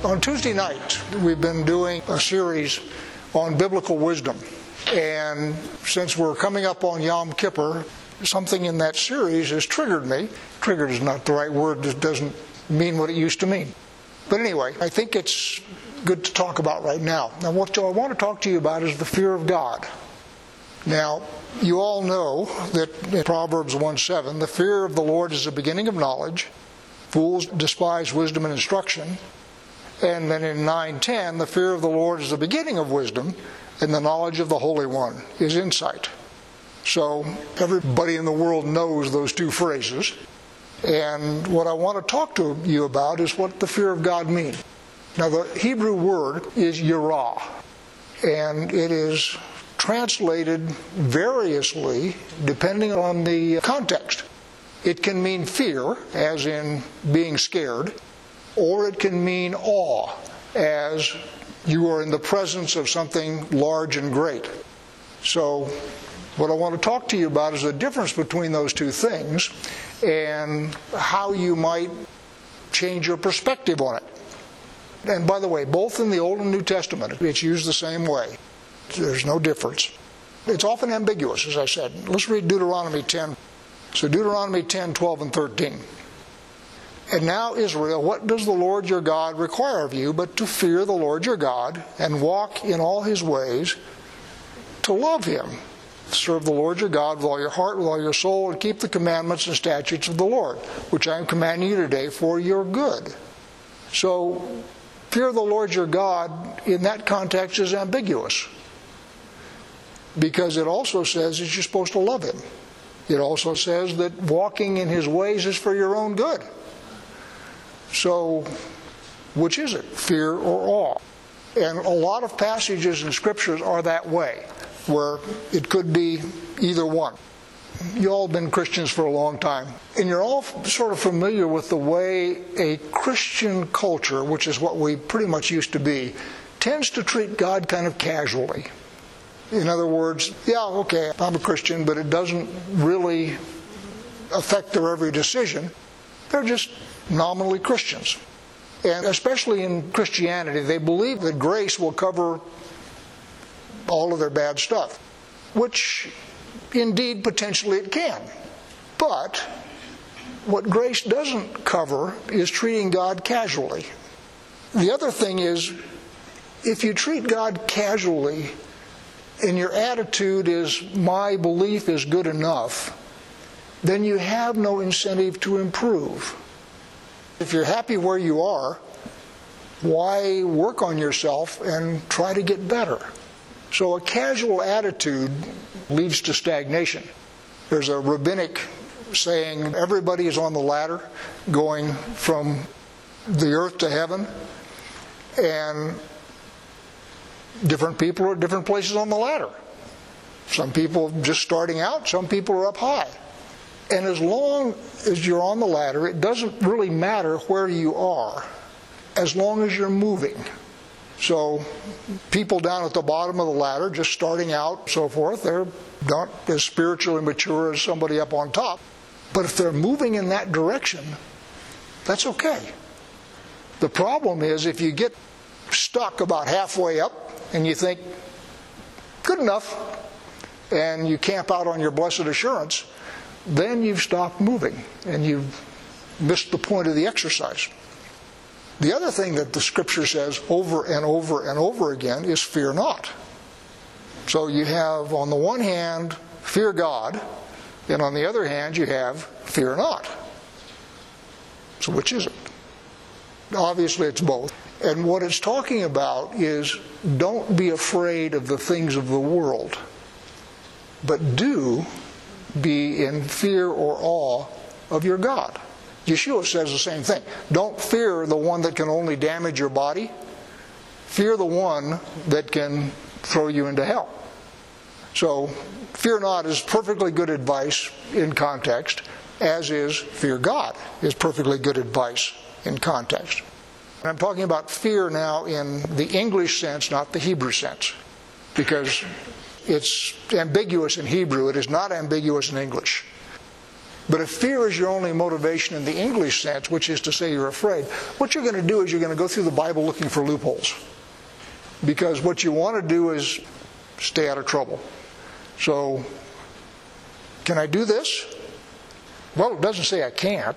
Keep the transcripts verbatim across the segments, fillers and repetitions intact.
On Tuesday night, we've been doing a series on biblical wisdom. And since we're coming up on Yom Kippur, something in that series has triggered me. Triggered is not the right word. It doesn't mean what it used to mean. But anyway, I think it's good to talk about right now. Now, what I want to talk to you about is the fear of God. Now, you all know that in Proverbs one seven, the fear of the Lord is the beginning of knowledge. Fools despise wisdom and instruction. And then in nine ten, the fear of the Lord is the beginning of wisdom, and the knowledge of the Holy One is insight. So everybody in the world knows those two phrases. And what I want to talk to you about is what the fear of God means. Now, the Hebrew word is yirah, and it is translated variously depending on the context. It can mean fear, as in being scared, or it can mean awe, as you are in the presence of something large and great. So what I want to talk to you about is the difference between those two things and how you might change your perspective on it. And by the way, both in the Old and New Testament, it's used the same way. There's no difference. It's often ambiguous, as I said. Let's read Deuteronomy ten. So Deuteronomy ten, twelve, and thirteen. And now, Israel, what does the Lord your God require of you but to fear the Lord your God and walk in all his ways, to love him, serve the Lord your God with all your heart, with all your soul, and keep the commandments and statutes of the Lord, which I am commanding you today for your good. So, fear the Lord your God in that context is ambiguous, because it also says that you're supposed to love him. It also says that walking in his ways is for your own good. So, which is it, fear or awe? And a lot of passages in Scriptures are that way, where it could be either one. You all have been Christians for a long time, and you're all sort of familiar with the way a Christian culture, which is what we pretty much used to be, tends to treat God kind of casually. In other words, yeah, okay, I'm a Christian, but it doesn't really affect their every decision. They're just nominally Christians. And especially in Christianity, they believe that grace will cover all of their bad stuff, which indeed potentially it can. But what grace doesn't cover is treating God casually. The other thing is, if you treat God casually and your attitude is, my belief is good enough, then you have no incentive to improve. If you're happy where you are, why work on yourself and try to get better? So a casual attitude leads to stagnation. There's a rabbinic saying, everybody is on the ladder going from the earth to heaven, and different people are at different places on the ladder. Some people just starting out, some people are up high. And as long as you're on the ladder, it doesn't really matter where you are, as long as you're moving. So people down at the bottom of the ladder, just starting out, so forth, they're not as spiritually mature as somebody up on top. But if they're moving in that direction, that's okay. The problem is if you get stuck about halfway up and you think, good enough, and you camp out on your blessed assurance, then you've stopped moving and you've missed the point of the exercise. The other thing that the Scripture says over and over and over again is fear not. So you have, on the one hand, fear God, and on the other hand, you have fear not. So which is it? Obviously, it's both. And what it's talking about is, don't be afraid of the things of the world, but do be in fear or awe of your God. Yeshua says the same thing. Don't fear the one that can only damage your body. Fear the one that can throw you into hell. So, fear not is perfectly good advice in context, as is fear God is perfectly good advice in context. And I'm talking about fear now in the English sense, not the Hebrew sense, because it's ambiguous in Hebrew. It is not ambiguous in English. But if fear is your only motivation in the English sense, which is to say you're afraid, what you're going to do is you're going to go through the Bible looking for loopholes. Because what you want to do is stay out of trouble. So, can I do this? Well, it doesn't say I can't.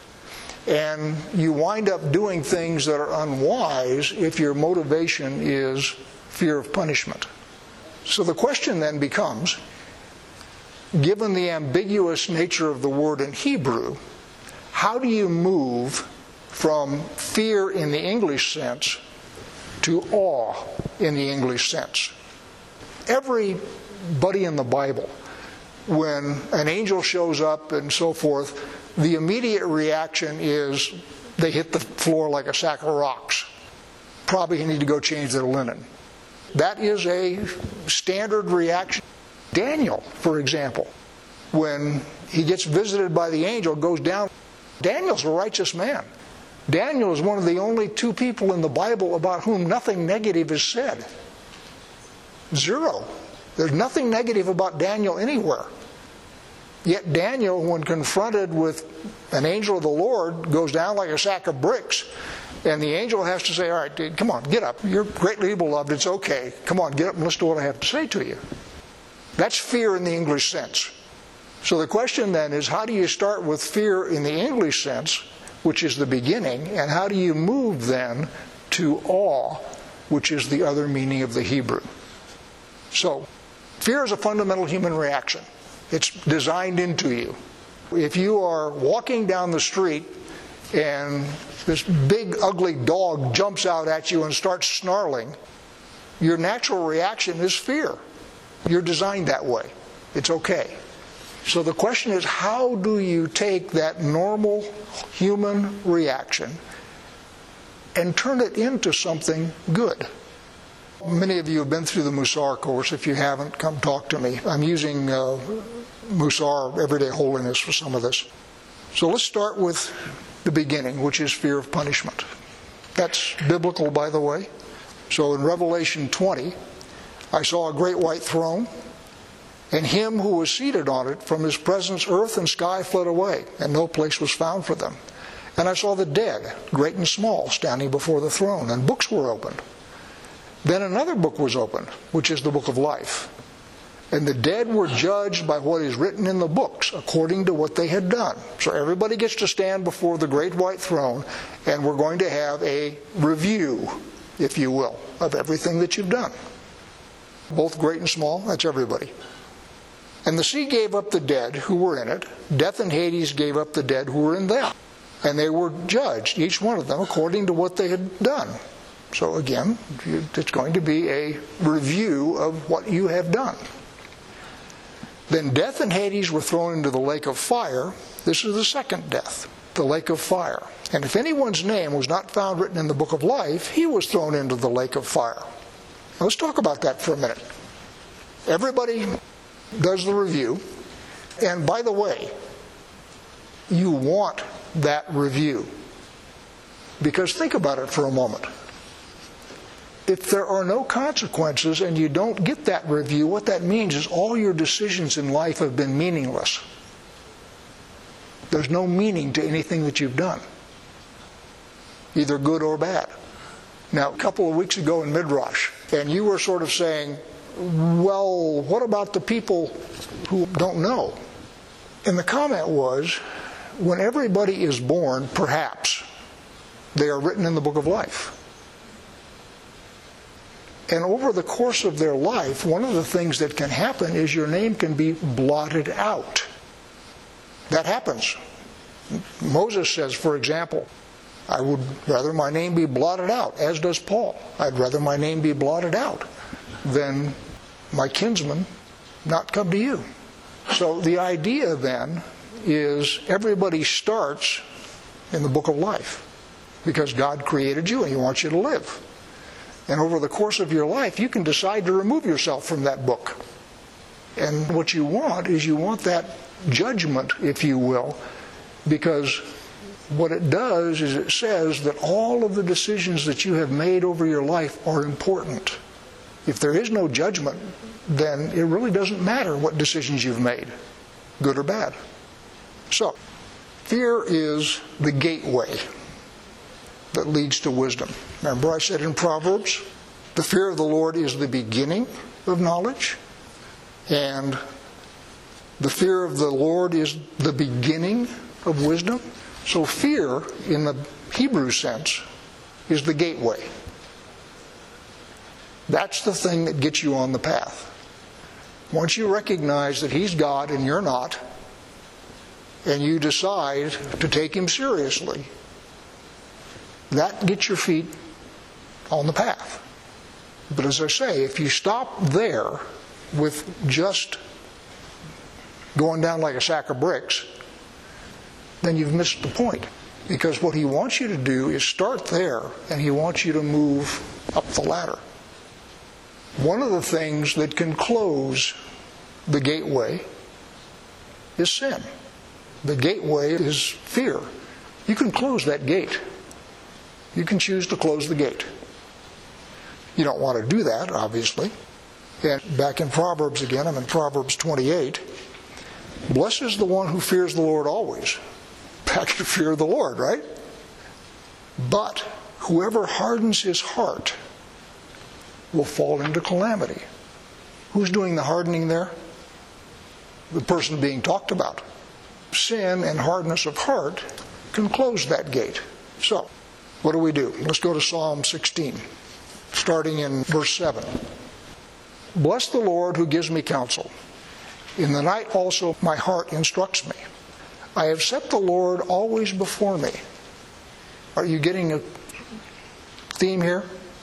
And you wind up doing things that are unwise if your motivation is fear of punishment. So the question then becomes, given the ambiguous nature of the word in Hebrew, how do you move from fear in the English sense to awe in the English sense? Everybody in the Bible, when an angel shows up and so forth, the immediate reaction is they hit the floor like a sack of rocks. Probably need to go change their linen. That is a standard reaction. Daniel, for example, when he gets visited by the angel, goes down. Daniel's a righteous man. Daniel is one of the only two people in the Bible about whom nothing negative is said. Zero. There's nothing negative about Daniel anywhere. Yet Daniel, when confronted with an angel of the Lord, goes down like a sack of bricks. And the angel has to say, all right, dude, come on, get up. You're greatly beloved. It's okay. Come on, get up and listen to what I have to say to you. That's fear in the English sense. So the question then is, how do you start with fear in the English sense, which is the beginning, and how do you move then to awe, which is the other meaning of the Hebrew? So, fear is a fundamental human reaction. It's designed into you. If you are walking down the street and this big ugly dog jumps out at you and starts snarling, your natural reaction is fear. You're designed that way. It's okay. So the question is, how do you take that normal human reaction and turn it into something good? Many of you have been through the Musar course. If you haven't, come talk to me. I'm using uh, Musar, Everyday Holiness, for some of this. So let's start with the beginning, which is fear of punishment. That's biblical, by the way. So in Revelation twenty, I saw a great white throne, and him who was seated on it. From his presence earth and sky fled away, and no place was found for them. And I saw the dead, great and small, standing before the throne, and books were opened. Then another book was opened, which is the book of life. And the dead were judged by what is written in the books, according to what they had done. So everybody gets to stand before the great white throne, and we're going to have a review, if you will, of everything that you've done. Both great and small, that's everybody. And the sea gave up the dead who were in it. Death and Hades gave up the dead who were in them. And they were judged, each one of them, according to what they had done. So again, it's going to be a review of what you have done. Then death and Hades were thrown into the lake of fire. This is the second death, the lake of fire. And if anyone's name was not found written in the book of life, he was thrown into the lake of fire. Now let's talk about that for a minute. Everybody does the review. And by the way, you want that review. Because think about it for a moment. If there are no consequences and you don't get that review, what that means is all your decisions in life have been meaningless. There's no meaning to anything that you've done, either good or bad. Now, a couple of weeks ago in Midrash, and you were sort of saying, well, what about the people who don't know? And the comment was, when everybody is born, perhaps, they are written in the book of life. And over the course of their life, one of the things that can happen is your name can be blotted out. That happens. Moses says, for example, I would rather my name be blotted out, as does Paul. I'd rather my name be blotted out than my kinsman not come to you. So the idea then is everybody starts in the book of life because God created you and He wants you to live. And over the course of your life, you can decide to remove yourself from that book. And what you want is you want that judgment, if you will, because what it does is it says that all of the decisions that you have made over your life are important. If there is no judgment, then it really doesn't matter what decisions you've made, good or bad. So, fear is the gateway that leads to wisdom. Remember I said in Proverbs, the fear of the Lord is the beginning of knowledge, and the fear of the Lord is the beginning of wisdom. So fear, in the Hebrew sense, is the gateway. That's the thing that gets you on the path. Once you recognize that He's God and you're not, and you decide to take Him seriously, that gets your feet on the path. But as I say, if you stop there with just going down like a sack of bricks, then you've missed the point. Because what He wants you to do is start there, and He wants you to move up the ladder. One of the things that can close the gateway is sin. The gateway is fear. You can close that gate. You can choose to close the gate. You don't want to do that, obviously. And back in Proverbs again, I'm in Proverbs twenty-eight. Blessed is the one who fears the Lord always. Back to fear of the Lord, right? But whoever hardens his heart will fall into calamity. Who's doing the hardening there? The person being talked about. Sin and hardness of heart can close that gate. So, what do we do? Let's go to Psalm sixteen, starting in verse seven. Bless the Lord who gives me counsel. In the night also my heart instructs me. I have set the Lord always before me. Are you getting a theme here?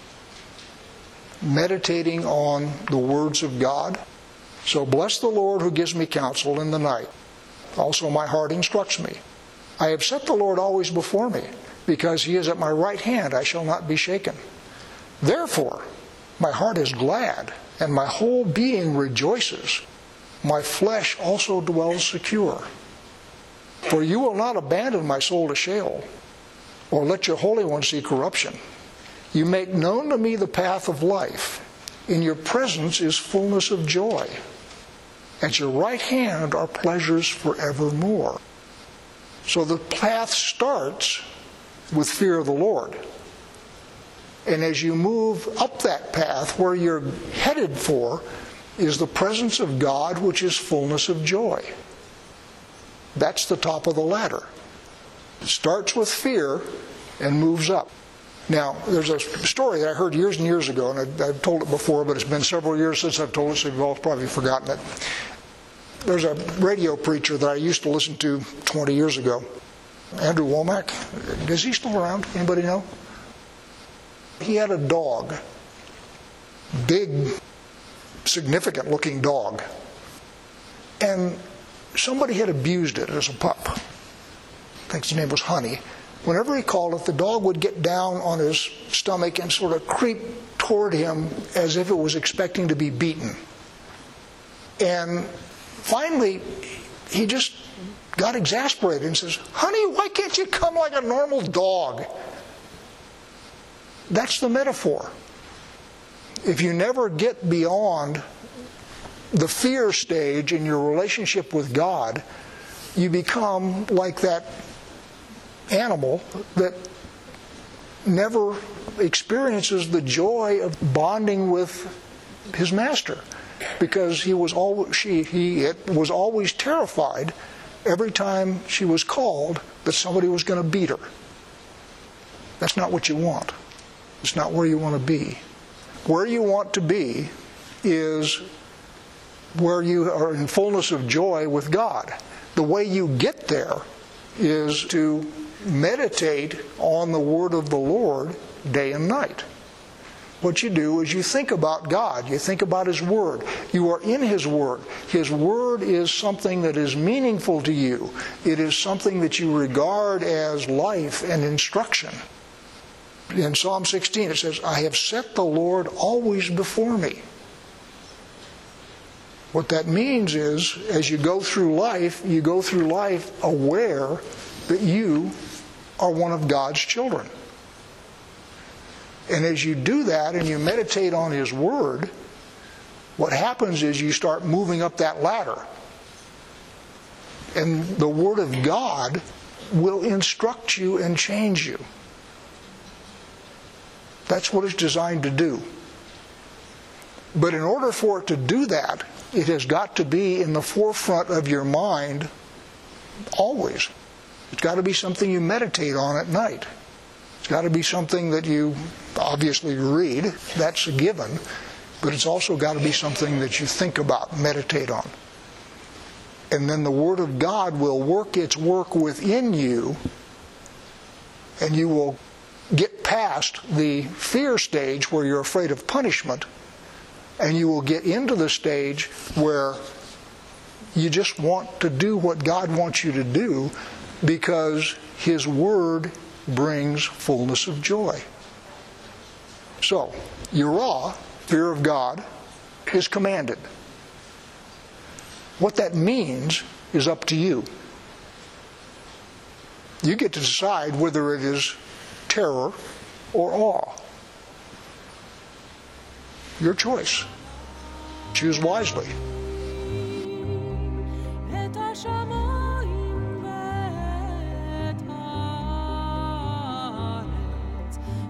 Meditating on the words of God. So bless the Lord who gives me counsel in the night. Also my heart instructs me. I have set the Lord always before me. Because He is at my right hand, I shall not be shaken. Therefore, my heart is glad, and my whole being rejoices. My flesh also dwells secure. For you will not abandon my soul to Sheol, or let your Holy One see corruption. You make known to me the path of life. In your presence is fullness of joy. At your right hand are pleasures forevermore. So the path starts with fear of the Lord. And as you move up that path, where you're headed for is the presence of God, which is fullness of joy. That's the top of the ladder. It starts with fear and moves up. Now, there's a story that I heard years and years ago, and I've, I've told it before, but it's been several years since I've told it, so you've all probably forgotten it. There's a radio preacher that I used to listen to twenty years ago, Andrew Womack. Is he still around? Anybody know? He had a dog, big, significant-looking dog, and somebody had abused it as a pup. I think his name was Honey. Whenever he called it, the dog would get down on his stomach and sort of creep toward him as if it was expecting to be beaten. And finally, he just got exasperated and says, "Honey, why can't you come like a normal dog?" That's the metaphor. If you never get beyond the fear stage in your relationship with God, you become like that animal that never experiences the joy of bonding with his master, because he was always she he it was always terrified every time she was called that somebody was going to beat her. That's not what you want. It's not where you want to be. Where you want to be is where you are in fullness of joy with God. The way you get there is to meditate on the word of the Lord day and night. What you do is you think about God. You think about His Word. You are in His Word. His Word is something that is meaningful to you. It is something that you regard as life and instruction. In Psalm sixteen it says, "I have set the Lord always before me." What that means is, as you go through life, you go through life aware that you are one of God's children. And as you do that and you meditate on His Word, what happens is you start moving up that ladder. And the Word of God will instruct you and change you. That's what it's designed to do. But in order for it to do that, it has got to be in the forefront of your mind always. It's got to be something you meditate on at night. It's got to be something that you obviously read. That's a given. But it's also got to be something that you think about, meditate on. And then the Word of God will work its work within you, and you will get past the fear stage where you're afraid of punishment, and you will get into the stage where you just want to do what God wants you to do because His Word brings fullness of joy. So, yirah, fear of God, is commanded. What that means is up to you. You get to decide whether it is terror or awe. Your choice. Choose wisely.